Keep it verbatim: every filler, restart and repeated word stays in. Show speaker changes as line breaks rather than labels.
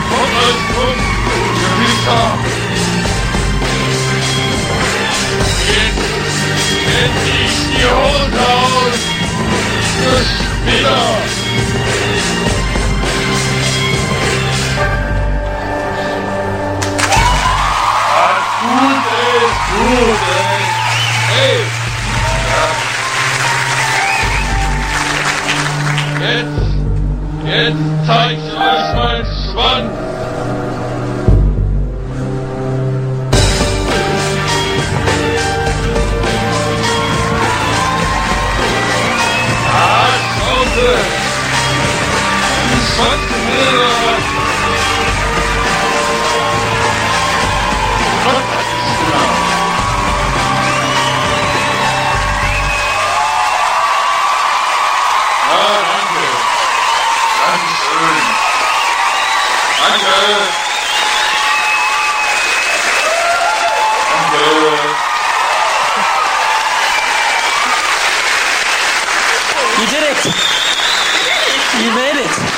kommt als Punkt. Gewitter. Jetzt, jetzt ich die Hose aus. Das Spinner. Was gut ist, gut ist. Hey. Ja. Jetzt, jetzt zeig ich euch meinen Schwanz. Ah, Schauze. Die Schwanzbilder. Gott, das ist klar. Ja, danke. Dankeschön. Danke. Danke.
You did it! You made it!